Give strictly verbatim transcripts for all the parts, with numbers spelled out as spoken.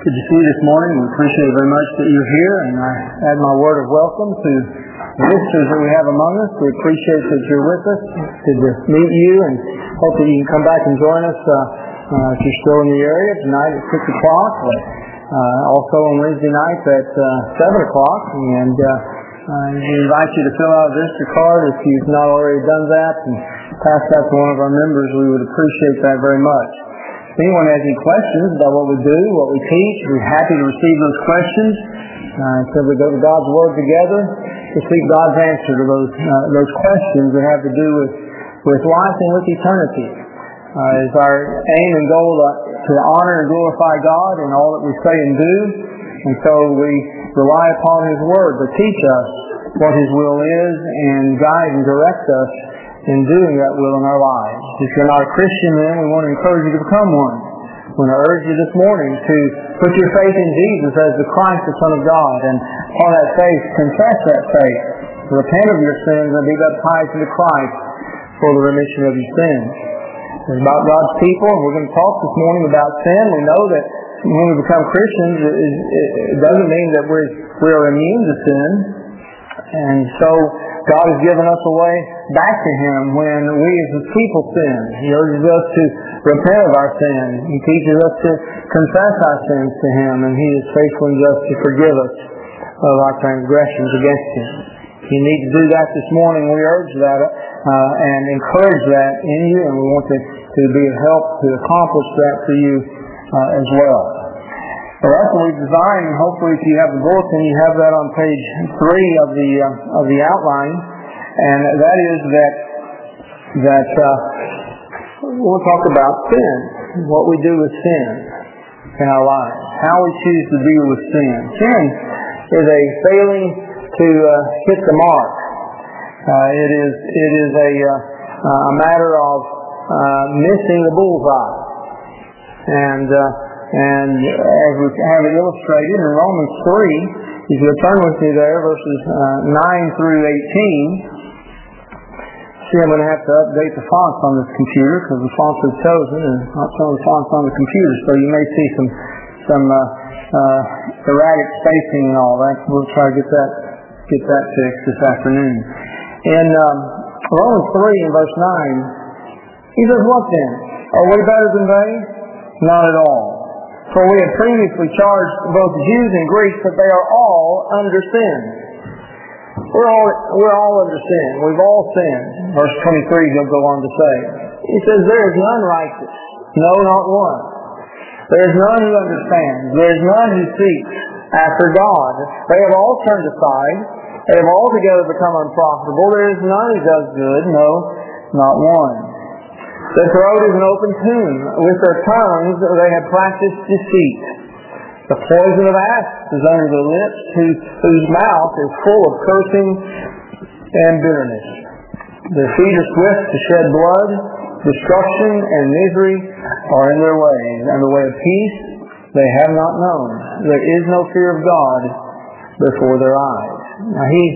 Good to see you this morning. We appreciate very much that you're here, and I add my word of welcome to the visitors that we have among us. We appreciate that you're with us. Good to meet you, and hope that you can come back and join us uh, uh, if you're still in the area tonight at six o'clock. Uh, also on Wednesday nights at uh, seven o'clock, and uh, uh, we invite you to fill out a visitor card if you've not already done that, and pass that to one of our members. We would appreciate that very much. If anyone has any questions about what we do, what we teach, we're happy to receive those questions. Uh, so we go to God's Word together to seek God's answer to those uh, those questions that have to do with, with life and with eternity. Uh, it's our aim and goal to, to honor and glorify God in all that we say and do. And so we rely upon His Word to teach us what His will is and guide and direct us in doing that will in our lives. If you're not a Christian, then we want to encourage you to become one. We want to urge you this morning to put your faith in Jesus as the Christ, the Son of God, and upon that faith, confess that faith, repent of your sins, and be baptized into Christ for the remission of your sins. It's about God's people, and we're going to talk this morning about sin. We know that when we become Christians, it doesn't mean that we're, we are immune to sin. And so God has given us a way back to Him when we as His people sin. He urges us to repent of our sin. He teaches us to confess our sins to Him, and He is faithful and just to forgive us of our transgressions against Him. You need to do that this morning. We urge that uh, and encourage that in you, and we want to, to be of help to accomplish that for you uh, as well. So that's what we've designed, and hopefully if you have the bulletin, you have that on page three of the uh, of the outline, and that is that that uh, we'll talk about sin, what we do with sin in our lives, how we choose to deal with sin. Sin is a failing to uh, hit the mark. Uh, it is it is a uh, a matter of uh, missing the bullseye, and. Uh, And as we have it illustrated in Romans three, if you'll turn with me there, verses uh, nine through eighteen. See, I'm going to have to update the fonts on this computer because the fonts are chosen and not some of the fonts on the computer. So you may see some some uh, uh, erratic spacing and all that. We'll try to get that get that fixed this afternoon. In um, Romans three and verse nine, he says, "What then? Are we better than they? Not at all. For we have previously charged both Jews and Greeks that they are all under sin." We're all we're all under sin. We've all sinned. Verse twenty-three, he'll go on to say. He says, "There is none righteous, no, not one. There is none who understands. There is none who seeks after God. They have all turned aside. They have altogether become unprofitable. There is none who does good, no, not one. Their throat is an open tomb. With their tongues they have practiced deceit. The poison of asps is under their lips, whose, whose mouth is full of cursing and bitterness. Their feet are swift to shed blood. Destruction and misery are in their ways, and the way of peace they have not known. There is no fear of God before their eyes." Now he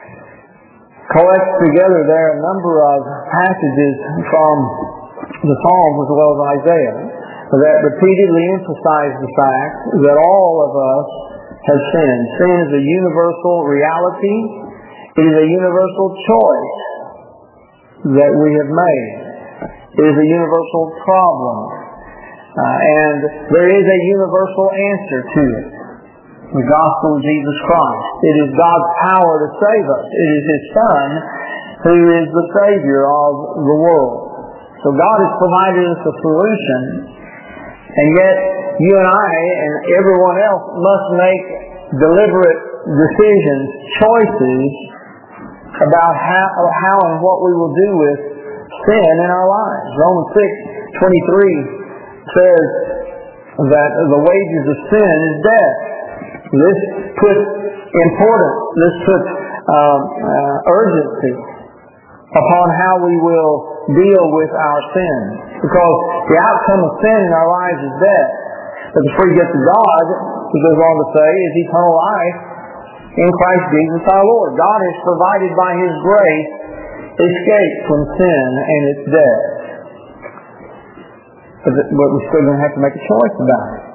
collects together there a number of passages from the Psalms as well as Isaiah that repeatedly emphasize the fact that all of us have sinned. Sin is a universal reality. It is a universal choice that we have made. It is a universal problem. Uh, and there is a universal answer to it. The gospel of Jesus Christ. It is God's power to save us. It is His Son who is the Savior of the world. So God has provided us a solution, and yet you and I and everyone else must make deliberate decisions, choices about how, how and what we will do with sin in our lives. Romans six twenty-three says that the wages of sin is death. This puts importance, this puts um, uh, urgency upon how we will deal with our sin. Because the outcome of sin in our lives is death. But the free gift of God, he goes on to say, is eternal life in Christ Jesus our Lord. God has provided by His grace escape from sin and its death. But we're still going to have to make a choice about it.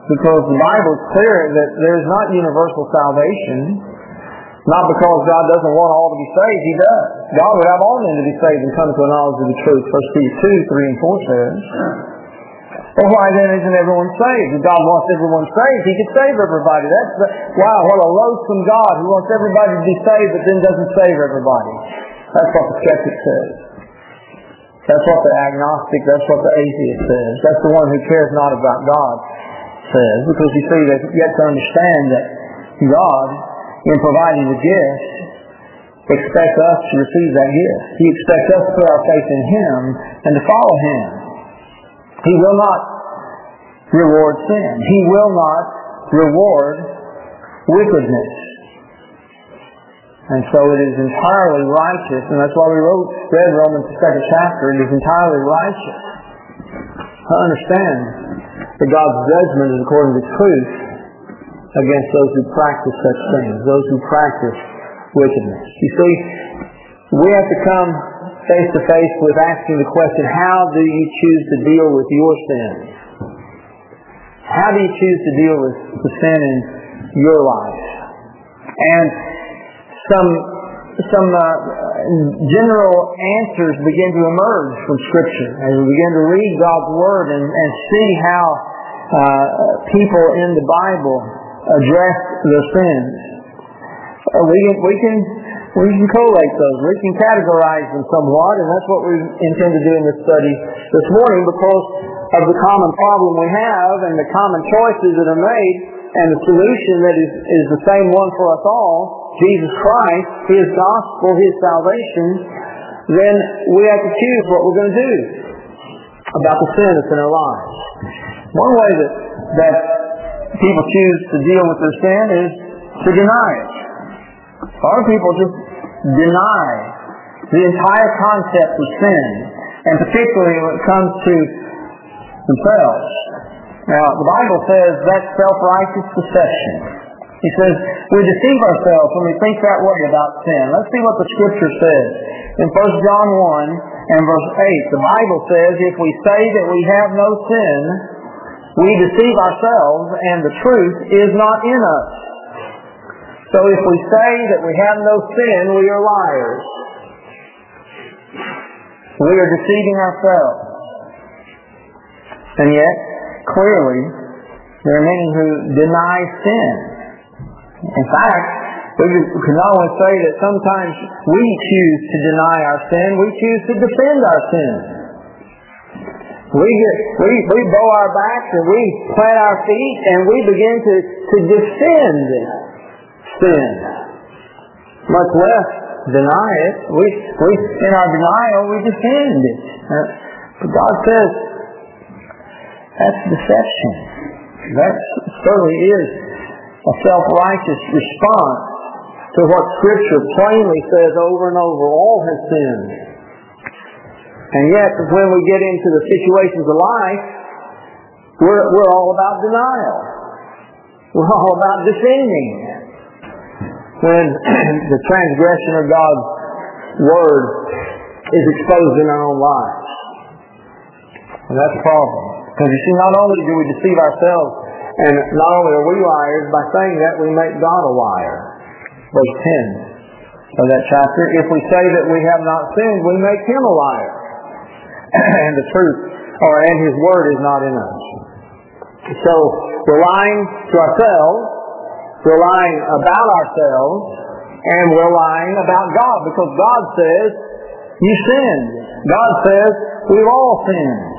because the Bible is clear that there is not universal salvation. Not because God doesn't want all to be saved. He does. God would have all men to be saved and come to a knowledge of the truth. First Peter two, three and four says. Well, why then isn't everyone saved? If God wants everyone saved, He could save everybody. That's the, wow, what a loathsome God who wants everybody to be saved but then doesn't save everybody. That's what the skeptic says. That's what the agnostic, that's what the atheist says. That's the one who cares not about God says. Because you see, they've yet to understand that God, in providing the gift, expects us to receive that gift. He expects us to put our faith in Him and to follow Him. He will not reward sin. He will not reward wickedness. And so it is entirely righteous, and that's why we wrote, read Romans the second chapter, it is entirely righteous to understand that God's judgment is according to truth against those who practice such things, those who practice wickedness. You see, we have to come face to face with asking the question, how do you choose to deal with your sins? How do you choose to deal with the sin in your life? And some some uh, general answers begin to emerge from Scripture as we begin to read God's Word and, and see how uh, people in the Bible address their sins. Uh, we can we can we can collate those. We can categorize them somewhat, and that's what we intend to do in this study this morning because of the common problem we have and the common choices that are made and the solution that is, is the same one for us all, Jesus Christ, His gospel, His salvation. Then we have to choose what we're going to do about the sin that's in our lives. One way that that people choose to deal with their sin is to deny it. A lot of people just deny the entire concept of sin, and particularly when it comes to themselves. Now, the Bible says that's self-righteous deception. He says we deceive ourselves when we think that way about sin. Let's see what the Scripture says. In First John one and verse eight, the Bible says, if we say that we have no sin, we deceive ourselves and the truth is not in us. So if we say that we have no sin, we are liars. We are deceiving ourselves. And yet, clearly, there are many who deny sin. In fact, we can not only say that sometimes we choose to deny our sin, we choose to defend our sin. We get, we, we bow our backs and we plant our feet and we begin to, to defend sin. Much less deny it. We, we, in our denial, we defend it. But God says, that's deception. That certainly is a self-righteous response to what Scripture plainly says over and over, all have sinned. And yet, when we get into the situations of life, we're, we're all about denial. We're all about defending. When the transgression of God's Word is exposed in our own lives. And that's a problem. Because you see, not only do we deceive ourselves, and not only are we liars, by saying that we make God a liar. Verse ten of that chapter, if we say that we have not sinned, we make Him a liar. And the truth, or and His Word is not in us. So, we're lying to ourselves, we're lying about ourselves, and we're lying about God, because God says, you sinned. God says, we've all sinned.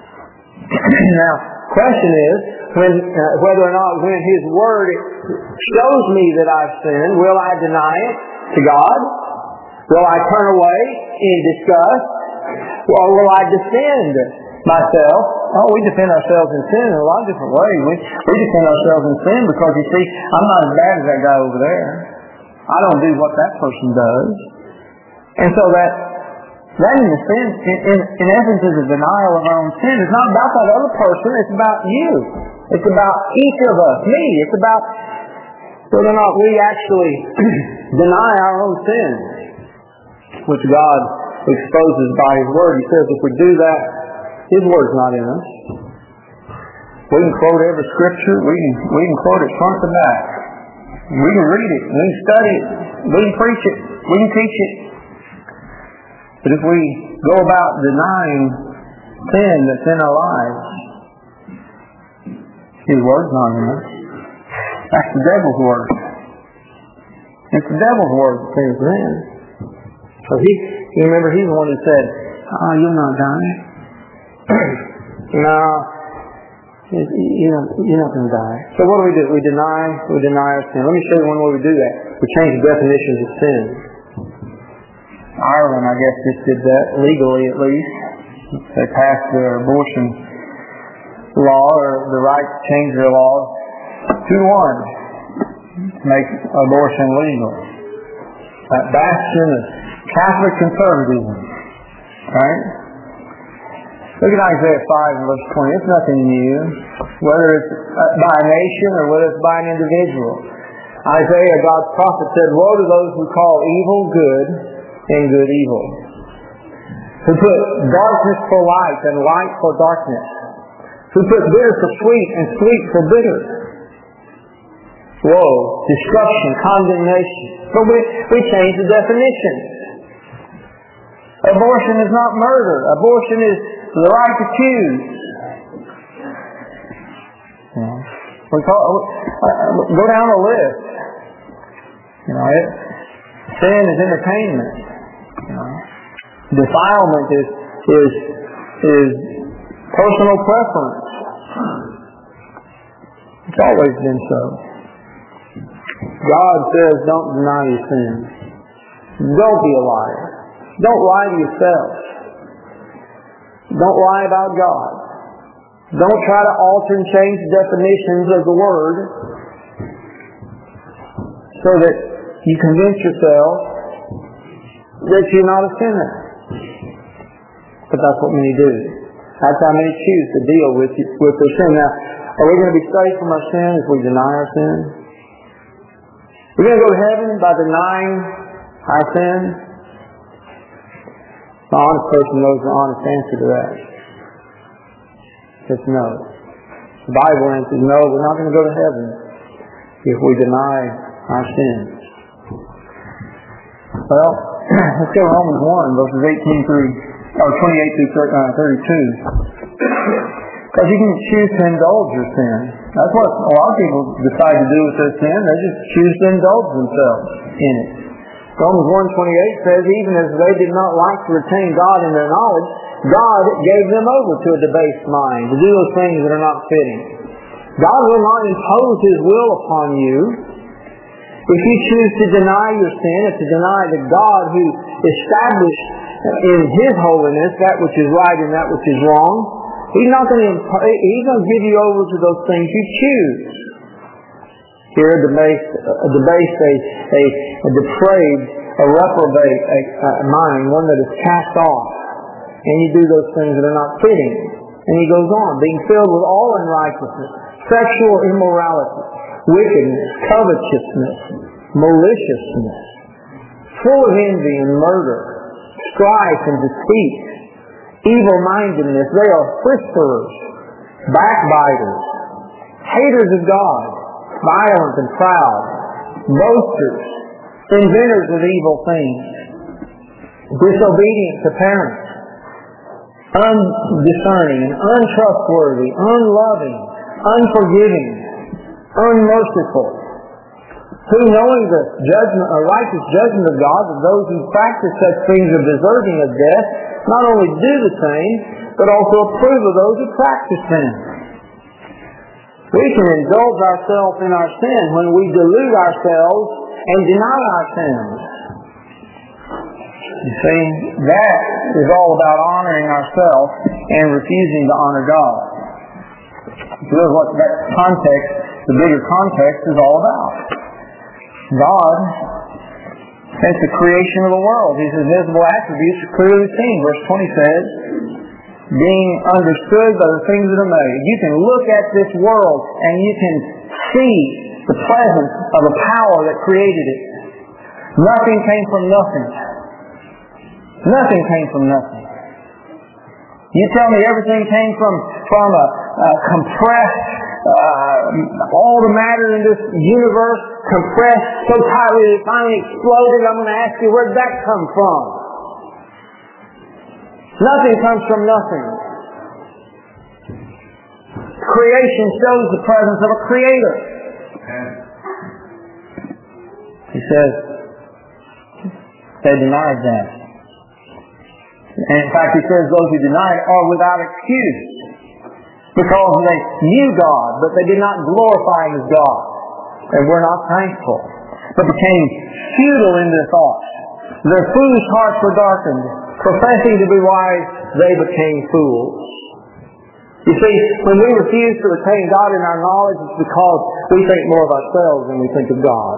Now, question is, when, uh, whether or not when His Word shows me that I've sinned, will I deny it to God? Will I turn away in disgust? Or will I defend myself? Oh, we defend ourselves in sin in a lot of different ways. We, we defend ourselves in sin because, you see, I'm not as bad as that guy over there. I don't do what that person does. And so that That in, the sense, in, in, in essence is a denial of our own sin. It's not about that other person, it's about you. It's about each of us, me. It's about whether or not we actually deny our own sin, which God exposes by His Word. He says if we do that, His Word's not in us. We can quote every scripture. We can, we can quote it front to back. We can read it. We can study it. We can preach it. We can teach it. But if we go about denying sin that's in our lives, His Word's not in us. That's the devil's word. It's the devil's word that says then. So he, you remember, he's the one who said, "Oh, you'll not die." No, you're not, you're not going to die. So what do we do? We deny, we deny our sin. Let me show you one way we do that. We change the definitions of sin. Ireland, I guess, just did that, legally at least. They passed their abortion law, or the right to change their laws, two to one to make abortion legal. That bastion of Catholic conservatism. Right? Look at Isaiah five and verse twenty. It's nothing new, whether it's by a nation or whether it's by an individual. Isaiah, God's prophet, said, "Woe to those who call evil good and good evil, who put darkness for light and light for darkness, who put bitter for sweet and sweet for bitter." Woe, destruction, condemnation. But we, we change the definition. Abortion is not murder. Abortion is the right to choose. You know, we call, uh, go down the list. You know, it, sin is entertainment. You know, defilement is is is personal preference. It's always been so. God says, "Don't deny your sin. Don't be a liar. Don't lie to yourself. Don't lie about God. Don't try to alter and change the definitions of the Word so that you convince yourself that you're not a sinner." But that's what many do. That's how many choose to deal with with their sin. Now, are we going to be saved from our sin if we deny our sin? We're going to go to heaven by denying our sin? The honest person knows the honest answer to that. It's no. The Bible answers no, we're not going to go to heaven if we deny our sins. Well, let's go to Romans one, verses eighteen through, or twenty-eight through thirty-two. Because you can choose to indulge your sin. That's what a lot of people decide to do with their sin. They just choose to indulge themselves in it. Romans one twenty-eight says, "Even as they did not like to retain God in their knowledge, God gave them over to a debased mind to do those things that are not fitting." God will not impose His will upon you. If you choose to deny your sin, and to deny the God who established in His holiness that which is right and that which is wrong, He's not going to impo- He's going to give you over to those things you choose. Here, a debased, a debased, a, a, a depraved, a reprobate a, a mind, one that is cast off, and you do those things that are not fitting. And he goes on, being filled with all unrighteousness, sexual immorality, wickedness, covetousness, maliciousness, full of envy and murder, strife and deceit, evil-mindedness. They are whisperers, backbiters, haters of God, violent and proud, boasters, inventors of evil things, disobedient to parents, undiscerning and untrustworthy, unloving, unforgiving, unmerciful, who knowing the judgment, a righteous judgment of God, that those who practice such things are deserving of death, not only do the same, but also approve of those who practice them. We can indulge ourselves in our sin when we delude ourselves and deny our sins. You see, that is all about honoring ourselves and refusing to honor God. So that's what that context, the bigger context, is all about. God, since the creation of the world, His invisible attributes are clearly seen. Verse twenty says, being understood by the things that are made. You can look at this world and you can see the presence of a power that created it. Nothing came from nothing. Nothing came from nothing. You tell me everything came from, from a, uh, compress uh, all the matter in this universe, compressed so tightly that it finally exploded. I'm going to ask you, where did that come from? Nothing comes from nothing. Creation shows the presence of a creator. He says, they denied that. And in fact, he says those who deny it are without excuse. Because they knew God, but they did not glorify Him as God. And were not thankful. But became futile in their thoughts. Their foolish hearts were darkened. Professing to be wise, they became fools. You see, when we refuse to retain God in our knowledge, it's because we think more of ourselves than we think of God.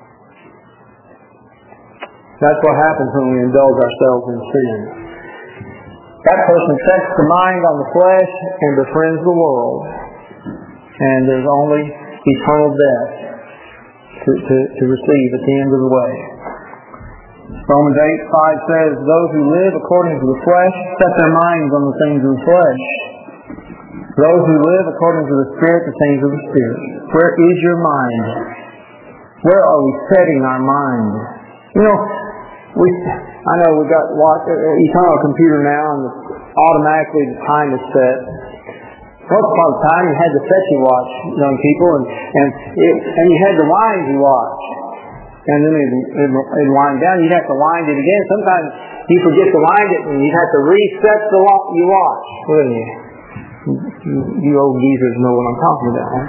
That's what happens when we indulge ourselves in sin. That person sets the mind on the flesh and befriends the world. And there's only eternal death to, to, to receive at the end of the way. Romans eight five says, those who live according to the flesh set their minds on the things of the flesh. Those who live according to the Spirit, the things of the Spirit. Where is your mind? Where are we setting our mind? You know, we, I know we've got watch, uh, you turn on a computer now and automatically the time is set. Once upon a time you had the fetchy watch, young people, and and, it, and you had the windy watch. And then it'd, it'd, it'd wind down. You'd have to wind it again. Sometimes you forget to wind it and you'd have to reset the watch you watch, wouldn't you? You, you old geezers know what I'm talking about, huh?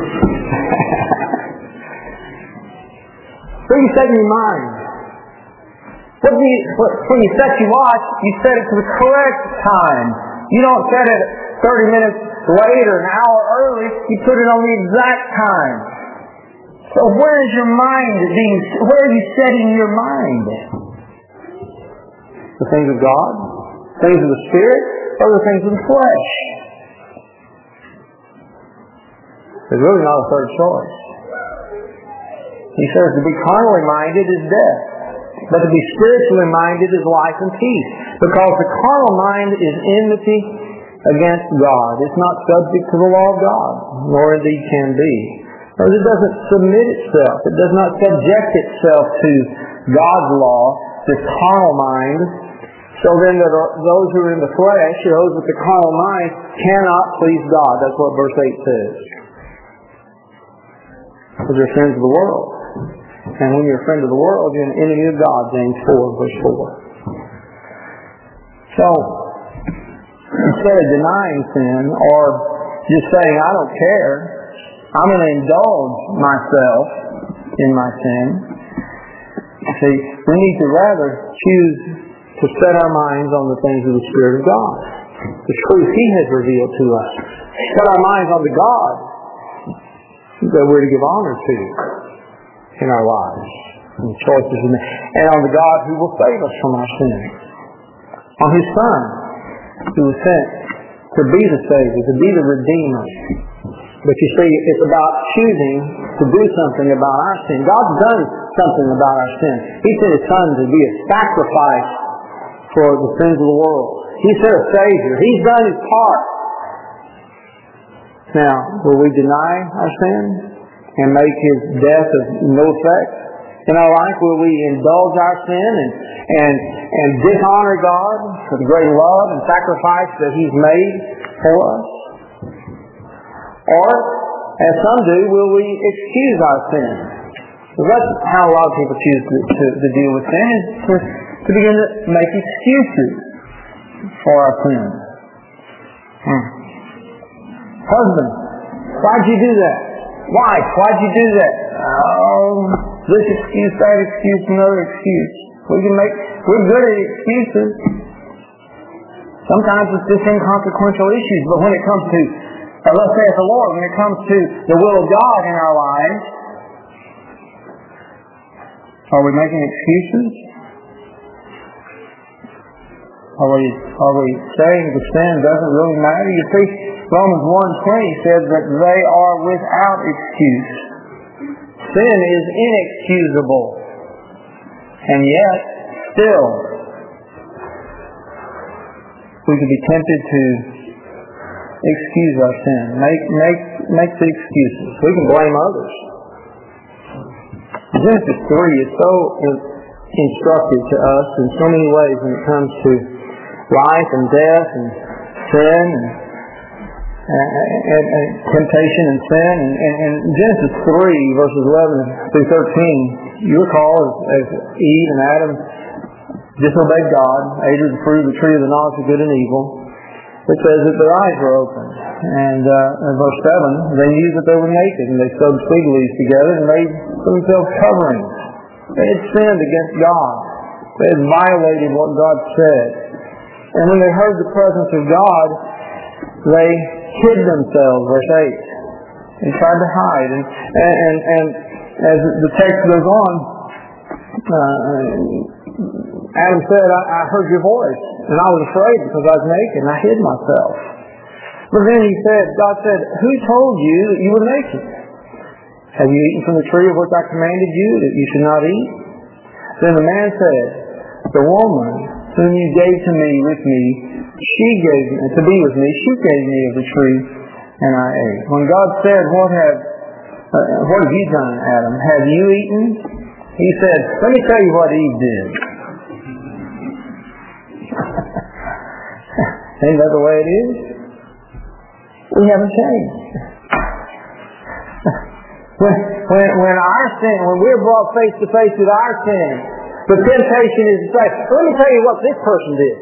So you set your mind. What do you, when you set your watch, you set it to the correct time. You don't set it thirty minutes late or an hour early. You put it on the exact time. So where is your mind being, where are you setting your mind? The things of God? Things of the Spirit? Or the things of the flesh? There's really not a third choice. He says to be carnally minded is death, but to be spiritually minded is life and peace. Because the carnal mind is enmity against God. It's not subject to the law of God, nor indeed can be. Because it doesn't submit itself. It does not subject itself to God's law, this carnal mind. So then that those who are in the flesh, those with the carnal mind, cannot please God. That's what verse eight says. Because you're friends of the world. And when you're a friend of the world, you're an enemy of God, James four, verse four. So, instead of denying sin or just saying, I don't care, I'm going to indulge myself in my sin. See, we need to rather choose to set our minds on the things of the Spirit of God. The truth He has revealed to us. Set our minds on the God that we're to give honor to in our lives and choices, in and on the God who will save us from our sins. On His Son who was sent to be the Savior, to be the Redeemer. But you see, it's about choosing to do something about our sin. God's done something about our sin. He sent His Son to be a sacrifice for the sins of the world. He sent a Savior. He's done His part. Now, will we deny our sin and make His death of no effect in our life? Will we indulge our sin and, and, and dishonor God for the great love and sacrifice that He's made for us? Or, as some do, will we excuse our sin? Well, that's how a lot of people choose to, to, to deal with sin, is to, to begin to make excuses for our sin. Hmm. Husband, why'd you do that? Wife, why'd you do that? Oh, this excuse, that excuse, another excuse. We can make, we're good at excuses. Sometimes it's just inconsequential issues, but when it comes to, uh, let's say it's the Lord, when it comes to the will of God in our lives, are we making excuses? Are we, are we saying the sin doesn't really matter? You see, Romans one twenty says that they are without excuse. Sin is inexcusable. And yet, still, we could be tempted to excuse our sin. Make make make the excuses. We can blame others. Genesis three is so instructive to us in so many ways when it comes to life and death and sin and, and, and, and temptation and sin. And, and, and Genesis three, verses eleven through thirteen, you recall as, as Eve and Adam disobeyed God, ate of the fruit of the tree of the knowledge of good and evil. It says that their eyes were opened. And uh, in verse seven, they knew that they were naked, and they sewed fig leaves together and made for themselves coverings. They had sinned against God. They had violated what God said. And when they heard the presence of God, they hid themselves, verse eight, and tried to hide. And, and, and, and as the text goes on, uh, Adam said, I, I heard your voice, and I was afraid because I was naked, and I hid myself. But then he said, God said, who told you that you were naked? Have you eaten from the tree of which I commanded you that you should not eat? Then the man said, the woman whom you gave to me with me, she gave me, to be with me, she gave me of the tree, and I ate. When God said, what have, uh, what have you done, Adam? Have you eaten? He said, let me tell you what Eve did. Ain't that the way it is? We haven't changed. when, when, when our sin, when we're brought face to face with our sin, the temptation is to say, let me tell you what this person did.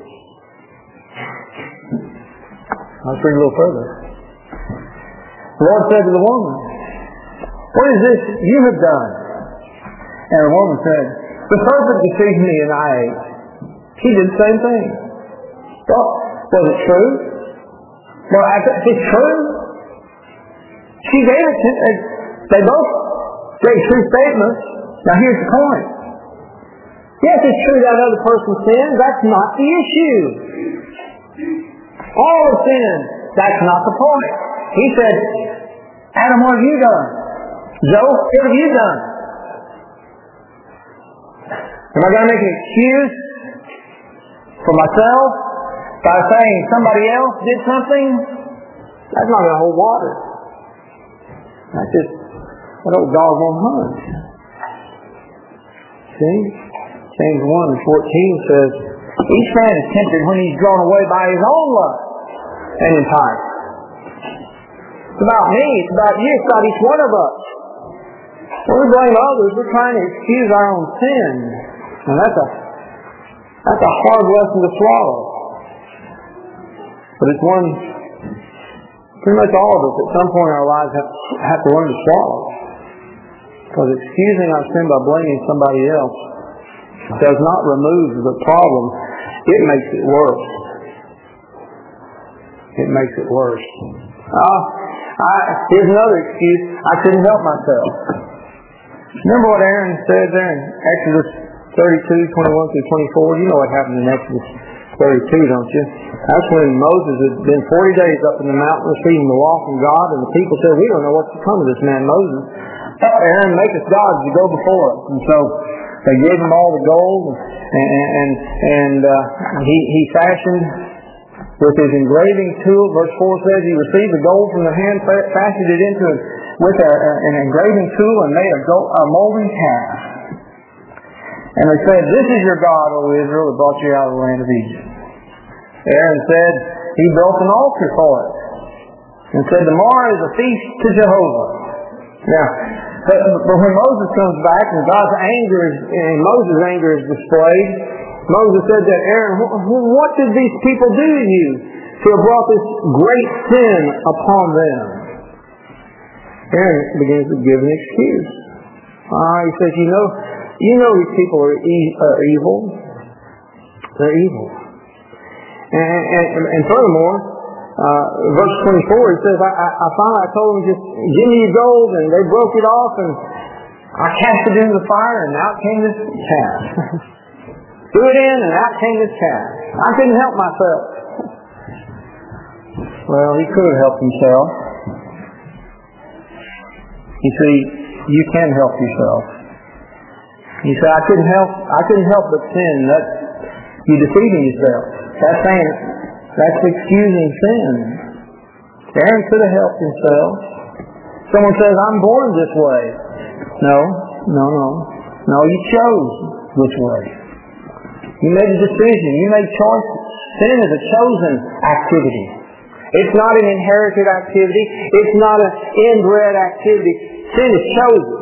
I'll read a little further. The Lord said to the woman, what is this you have done? And the woman said, the serpent deceived me and I ate. He did the same thing. Well, was it true? Well, it's true. She gave it to them. They both gave true statements. Now here's the point. Yes, it's true that other person sinned. That's not the issue. All have sinned. That's not the point. He said, Adam, what have you done? Joe, what have you done? Am I going to make an excuse for myself by saying somebody else did something? That's not going to hold water. That's just an old dog on hunt. See? James one and fourteen says, each man is tempted when he's drawn away by his own lust and enticed. It's about me, it's about you, it's about each one of us. When we blame others, we're trying to excuse our own sin. And that's a that's a hard lesson to swallow. But it's one pretty much all of us at some point in our lives have, have to learn to swallow. Because excusing our sin by blaming somebody else does not remove the problem. It makes it worse. It makes it worse. Uh, I, here's another excuse. I couldn't help myself. Remember what Aaron said there in Exodus thirty-two, twenty-one through twenty-four? You know what happened in Exodus thirty-two, don't you? That's when Moses had been forty days up in the mountain receiving the law from God, and the people said, we don't know what's to come of this man Moses. Aaron, make us gods to go before us. And so they gave him all the gold, and, and, and uh, he, he fashioned with his engraving tool. Verse four says he received the gold from the hand, fashioned it into it with a, an engraving tool, and made a, gold, a molding calf. And they said, this is your God, O Israel, that brought you out of the land of Egypt. Aaron said he built an altar for it and said, tomorrow is a feast to Jehovah. Now, but, but when Moses comes back and God's anger is, and Moses' anger is displayed, Moses said to Aaron, what did these people do to you to have brought this great sin upon them? Aaron begins to give an excuse. Uh, he says, you know, you know these people are, e- are evil. They're evil. And, and, and furthermore, uh, verse twenty-four, he says, I, I, I finally I told them, just give me your gold, and they broke it off, and I cast it into the fire, and out came this calf. Threw it in, and out came this calf. I couldn't help myself. Well, he could have helped himself. You see, you can help yourself. You say, I couldn't help, I couldn't help but sin. That's, you're deceiving yourself. That's saying, that's excusing sin. Aaron could have helped himself. Someone says, I'm born this way. No, no, no. No, you chose which way. You made a decision. You made choices. Sin is a chosen activity. It's not an inherited activity. It's not an inbred activity. Sin is chosen.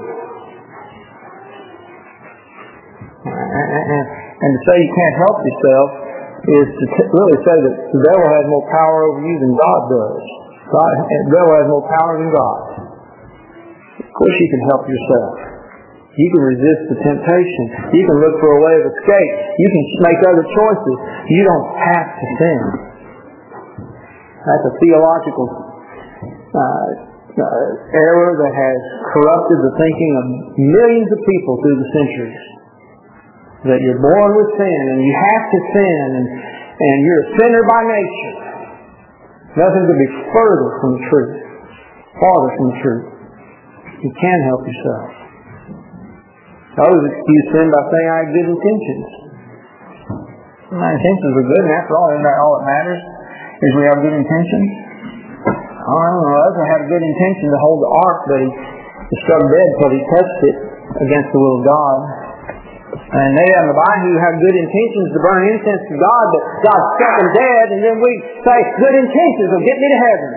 And to say you can't help yourself is to t- really say that the devil has more power over you than God does. God, the devil has more power than God. Of course you can help yourself. You can resist the temptation. You can look for a way of escape. You can make other choices. You don't have to sin. That's a theological uh, uh, error that has corrupted the thinking of millions of people through the centuries. That you're born with sin and you have to sin and, and you're a sinner by nature. Nothing could be further from the truth. Farther from the truth. You can help yourself. Others excuse sin by saying I have good intentions. My intentions are good, and after all, isn't that all that matters? Is we have good intentions? Oh, I don't know. Others have a good intention to hold the ark, but he, he struck dead because he touched it against the will of God. And they on the Bayou have good intentions to burn incense to God, but God struck them dead, and then we say, good intentions will get me to heaven.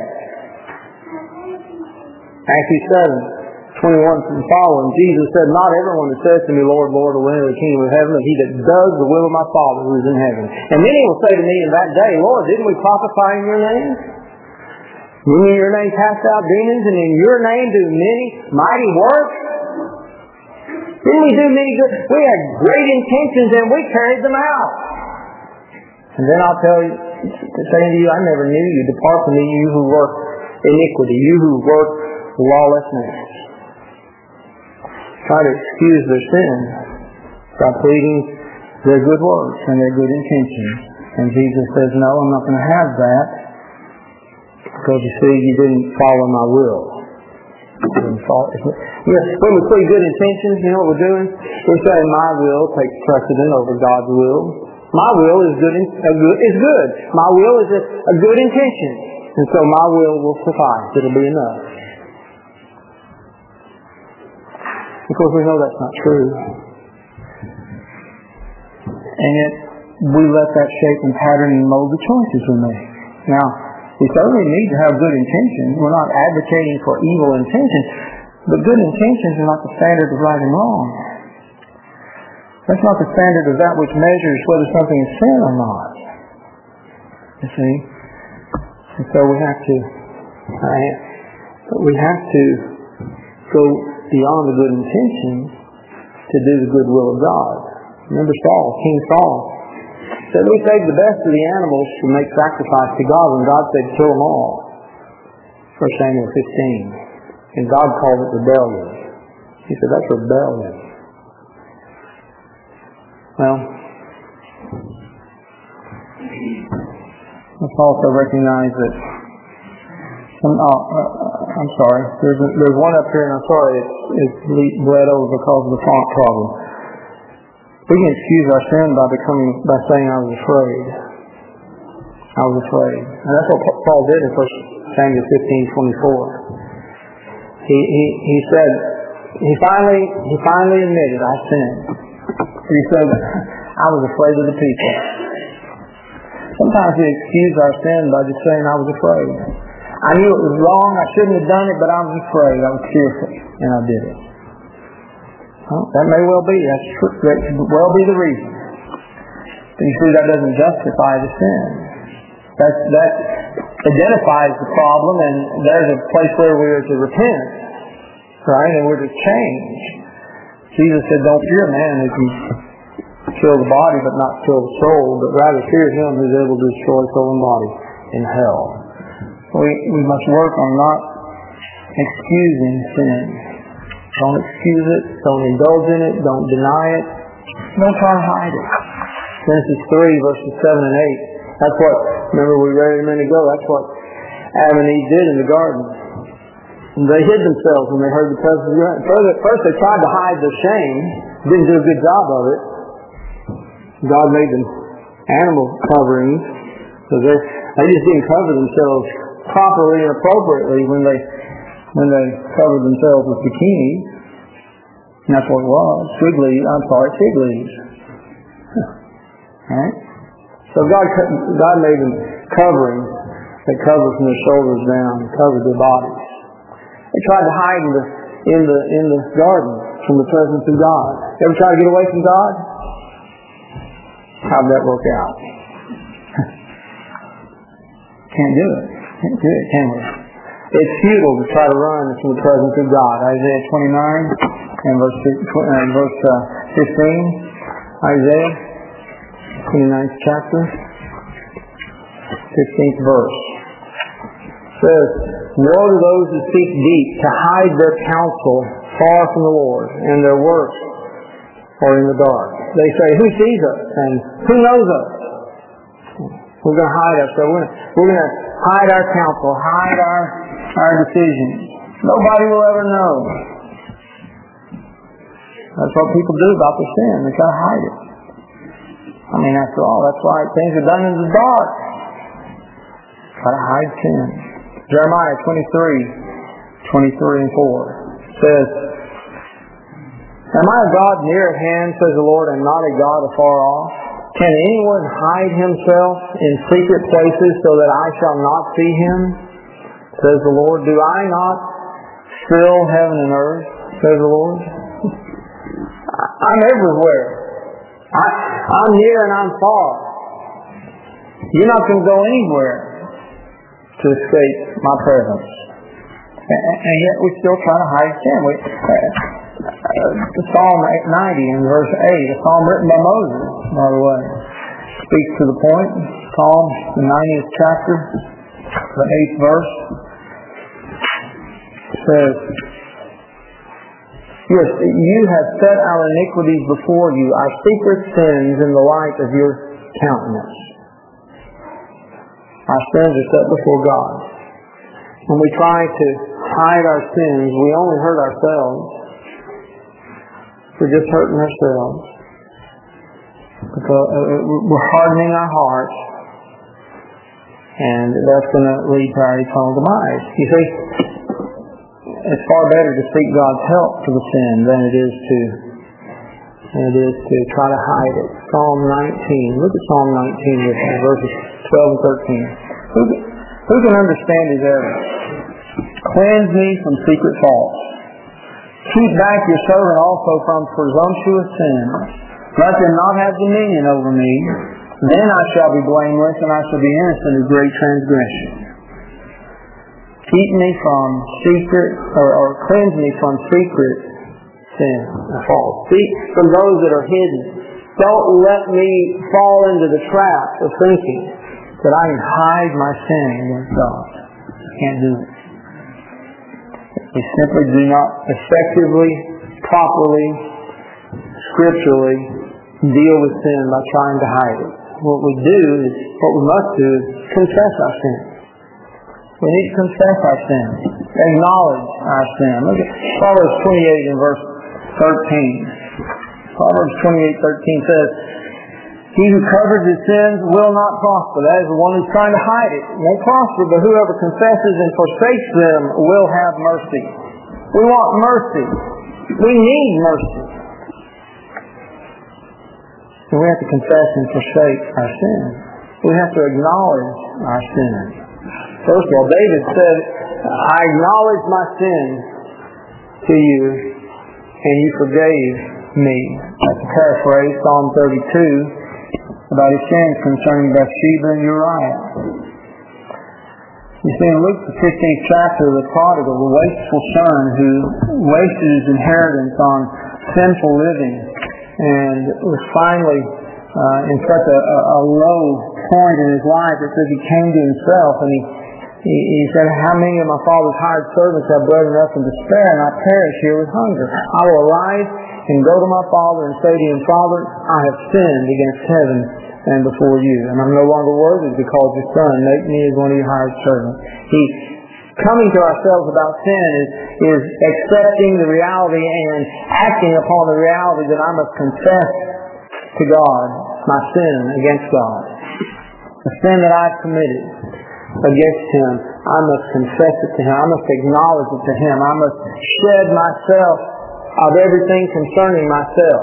Matthew seven, twenty-one and following, Jesus said, not everyone that says to me, Lord, Lord, will enter the kingdom of heaven, but he that does the will of my Father who is in heaven. And many will say to me in that day, Lord, didn't we prophesy in your name? Didn't in your name cast out demons, and in your name do many mighty works? Didn't we do many good? We had great intentions and we carried them out. And then I'll tell you, saying to you, I never knew you. Depart from me, you who work iniquity, you who work lawlessness. Try to excuse their sin by pleading their good works and their good intentions. And Jesus says, no, I'm not going to have that because you see, you didn't follow my will. Yes, when we plead good intentions, you know what we're doing? We're saying my will takes precedent over God's will. My will is good. Is good. My will is a, a good intention, and so my will will suffice. It'll be enough. Of course, we know that's not true, and yet we let that shape and pattern and mold the choices we make. Now, we certainly need to have good intentions. We're not advocating for evil intentions. But good intentions are not the standard of right and wrong. That's not the standard of that which measures whether something is sin or not. You see? And so we have to uh, we have to go beyond the good intentions to do the good will of God. Remember Saul, King Saul. Said we saved the best of the animals to make sacrifice to God when God said kill them all. First Samuel fifteen. And God called it rebellion. He said that's rebellion. Well, let's also recognize that some, oh, uh, I'm sorry, there's a, there's one up here and I'm sorry it's, it's bled over because of the font problem. We can excuse our sin by becoming by saying I was afraid. I was afraid. And that's what Paul did in First Samuel fifteen twenty-four. He he he said he finally he finally admitted I sinned. He said I was afraid of the people. Sometimes we excuse our sin by just saying I was afraid. I knew it was wrong, I shouldn't have done it, but I was afraid, I was fearful, and I did it. Well, that may well be. That's true. That could well be the reason. But you see, that doesn't justify the sin. That that identifies the problem, and there's a place where we are to repent, right? And we're to change. Jesus said, "Don't fear man who can kill the body, but not kill the soul, but rather fear him who's able to destroy soul and body in hell." We we must work on not excusing sin. Don't excuse it. Don't indulge in it. Don't deny it. Don't try to hide it. Genesis three, verses seven and eight. That's what, remember we read a minute ago, that's what Adam and Eve did in the garden. And they hid themselves when they heard the presence of God. First they tried to hide their shame. Didn't do a good job of it. God made them animal coverings. So they, they just didn't cover themselves properly and appropriately when they when they covered themselves with bikinis. And that's what it was. Fig leaves. I'm sorry, fig leaves. Right? So God God made them coverings that covered from their shoulders down and covered their bodies. They tried to hide in the in the in the garden from the presence of God. Ever try to get away from God? How'd that work out? Can't do it. Can't do it, can we? It's futile to try to run from the presence of God. Isaiah twenty-nine and verse uh, verse uh, fifteen. Isaiah twenty-ninth chapter, fifteenth verse. Says, "Woe to those who seek deep to hide their counsel far from the Lord, and their works are in the dark." They say, "Who sees us? And who knows us?" We're going to hide ourselves. We're going to, we're going to hide our counsel, hide our, our decisions. Nobody will ever know. That's what people do about their sin. They try to hide it. I mean, after all, that's why things are done in the dark. Try to hide sin. Jeremiah twenty-three, twenty-three and four says, "Am I a God near at hand, says the Lord, and not a God afar off? Can anyone hide himself in secret places so that I shall not see him? Says the Lord, do I not fill heaven and earth, says the Lord?" I'm everywhere. I, I'm near and I'm far. You're not going to go anywhere to escape my presence. And, and yet we still try to hide sin. We, uh, Psalm ninety in verse eight, a psalm written by Moses, by the way, speaks to the point. Psalm, the ninetieth chapter, the eighth verse, says, "Yes, you have set our iniquities before you, our secret sins in the light of your countenance." Our sins are set before God. When we try to hide our sins, we only hurt ourselves. We're just hurting ourselves. Because we're hardening our hearts. And that's going to lead to our eternal demise. You see, it's far better to seek God's help for the sin than it is to than it is to try to hide it. Psalm nineteen. Look at Psalm nineteen with me, verses twelve and thirteen. Who, who can understand his errors? "Cleanse me from secret faults. Keep back your servant also from presumptuous sins. Let them not have dominion over me. Then I shall be blameless, and I shall be innocent of great transgression. Keep me from secret, or, or cleanse me from secret sin or faults. See, from those that are hidden. Don't let me fall into the trap of thinking that I can hide my sin against God. I can't do it. We simply do not effectively, properly, scripturally deal with sin by trying to hide it. What we do is, what we must do is confess our sin. We need to confess our sin, acknowledge our sin. Look at Proverbs twenty-eight in verse thirteen. Proverbs twenty-eight thirteen says, "He who covers his sins will not prosper." That is the one who's trying to hide it. It won't prosper, but whoever confesses and forsakes them will have mercy. We want mercy. We need mercy. So we have to confess and forsake our sin. We have to acknowledge our sin. First of all, David said, "I acknowledge my sin to you, and you forgave me." That's a paraphrase, Psalm thirty-two, about his sins concerning Bathsheba and Uriah. You see, in Luke the fifteenth chapter, the prodigal, the wasteful son who wasted his inheritance on sinful living and was finally uh, in such a, a low point in his life that he came to himself and he, he, he said, "How many of my father's hired servants have bread enough and to spare, and I perish here with hunger? I will arise and go to my father and say to him, Father, I have sinned against heaven and before you, and I'm no longer worthy to be called your son. Make me as one of your hired servants." He, coming to ourselves about sin is, is accepting the reality and acting upon the reality that I must confess to God my sin against God, the sin that I've committed. against Him, I must confess it to Him. I must acknowledge it to Him. I must shed myself of everything concerning myself.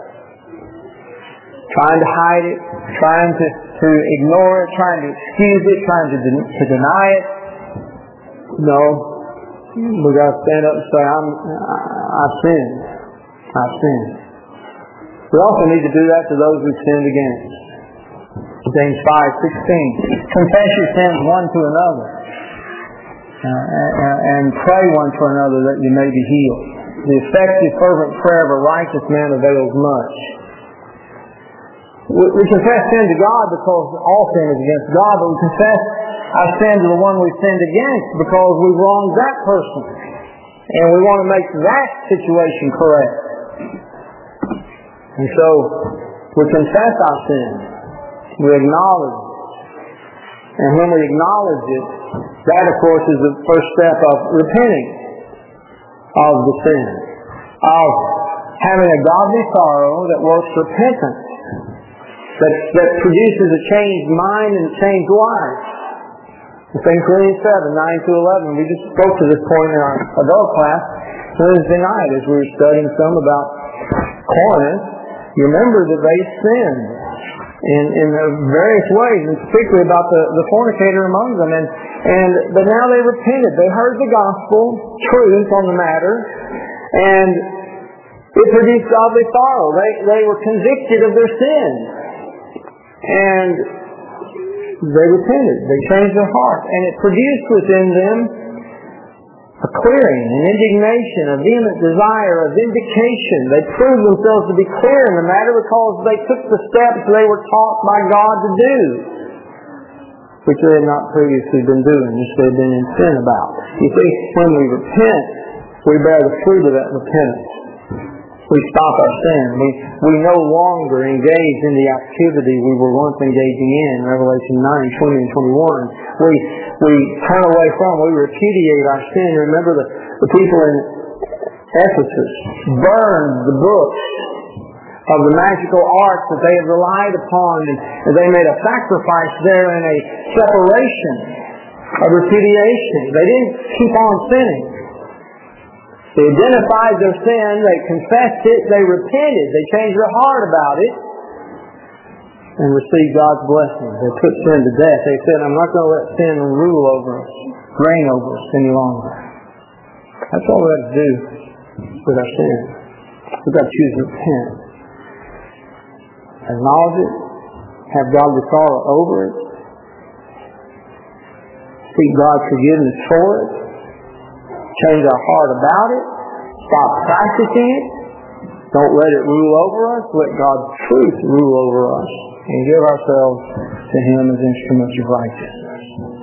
Trying to hide it, trying to, to ignore it, trying to excuse it, trying to, de- to deny it. No. We've got to stand up and say, I'm, I've sinned. I've sinned. We also need to do that to those we've sinned against. James five sixteen. Confess your sins one to another. Uh, and, and pray one for another that you may be healed. The effective, fervent prayer of a righteous man avails much. We, we confess sin to God because all sin is against God, but we confess our sin to the one we've sinned against because we've wronged that person. And we want to make that situation correct. And so, we confess our sin. We acknowledge it. And when we acknowledge it, that of course is the first step of repenting of the sin. Of having a godly sorrow that works repentance. That, that produces a changed mind and a changed life. In Second Corinthians seven, nine to eleven, we just spoke to this point in our adult class Wednesday night as we were studying some about Corinth. You remember that they sinned in, in various ways, and particularly about the, the fornicator among them. And, and but now they repented. They heard the gospel truth on the matter, and it produced godly sorrow. They, they were convicted of their sins. And they repented. They changed their heart. And it produced within them a clearing, an indignation, a vehement desire, a vindication. They proved themselves to be clear in the matter because they took the steps they were taught by God to do, which they had not previously been doing, which they had been in sin about. You see, when we repent, we bear the fruit of that repentance. We stop our sin. We, we no longer engage in the activity we were once engaging in, Revelation nine, twenty and twenty-one. We, we turn away from, we repudiate our sin. Remember the, the people in Ephesus burned the books of the magical arts that they had relied upon, and they made a sacrifice there in a separation, a repudiation. They didn't keep on sinning. They identified their sin, they confessed it, they repented, they changed their heart about it, and received God's blessing. They put sin to death. They said, I'm not going to let sin rule over us, reign over us any longer. That's all we have to do with our sin. We've got to choose to repent. Acknowledge it, have godly sorrow over it, seek God's forgiveness for it, change our heart about it, stop practicing it, don't let it rule over us, let God's truth rule over us, and give ourselves to Him as instruments of righteousness.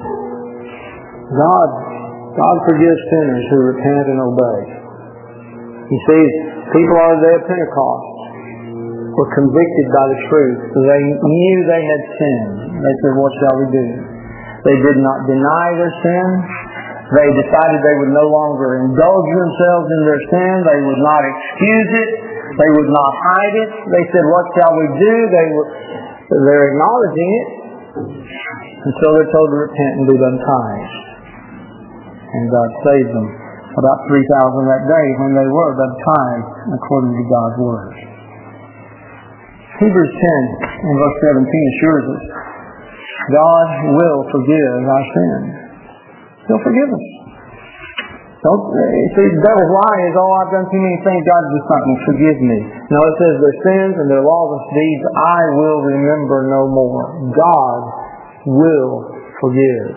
God, God forgives sinners who repent and obey. You see, people on the day of Pentecost were convicted by the truth. They knew they had sinned. They said, what shall we do? They did not deny their sin. They decided they would no longer indulge themselves in their sin. They would not excuse it. They would not hide it. They said, what shall we do? They were, they're acknowledging it. And so they're told to repent and be baptized. And God saved them. About three thousand that day when they were baptized according to God's Word. Hebrews ten and verse seventeen assures us God will forgive our sins. He'll forgive us. Don't, see, the devil's lie is, oh, I've done too many things, God's just not going to forgive me. No, it says their sins and their lawless deeds I will remember no more. God will forgive.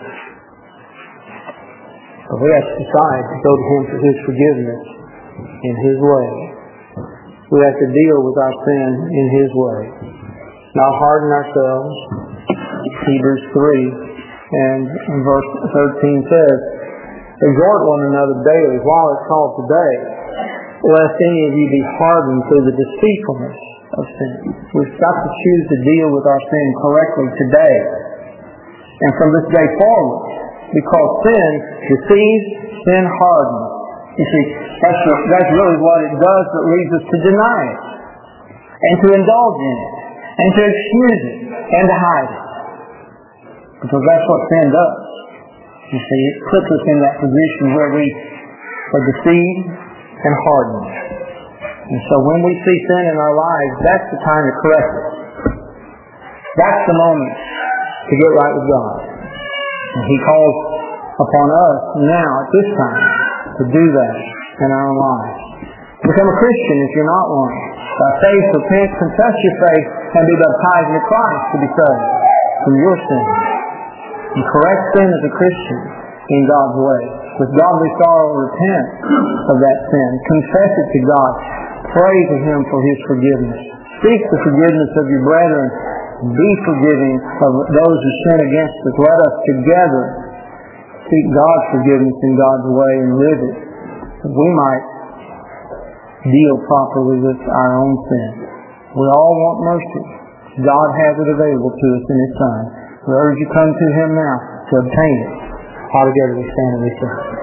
But we have to decide to go to Him for His forgiveness in His way. We have to deal with our sin in His way. Not harden ourselves. Hebrews three and verse thirteen says, exhort one another daily while it's called today, lest any of you be hardened through the deceitfulness of sin. We've got to choose to deal with our sin correctly today and from this day forward, because sin deceives, sin hardens. You see, that's, that's really what it does that leads us to deny it and to indulge in it and to excuse it and to hide it. Because that's what sin does. You see, it puts us in that position where we are deceived and hardened. And so when we see sin in our lives, that's the time to correct it. That's the moment to get right with God. And He calls upon us now at this time to do that in our own lives. Become a Christian if you're not one. By faith, repent, confess your faith, and be baptized into Christ to be saved from your sins. And correct sin as a Christian in God's way. With godly sorrow, repent of that sin. Confess it to God. Pray to Him for His forgiveness. Seek the forgiveness of your brethren. Be forgiving of those who sin against us. Let us together seek God's forgiveness in God's way and live it, that we might deal properly with our own sin. We all want mercy. God has it available to us in His Son. We urge you come to Him now to obtain it. All together we stand and we sing.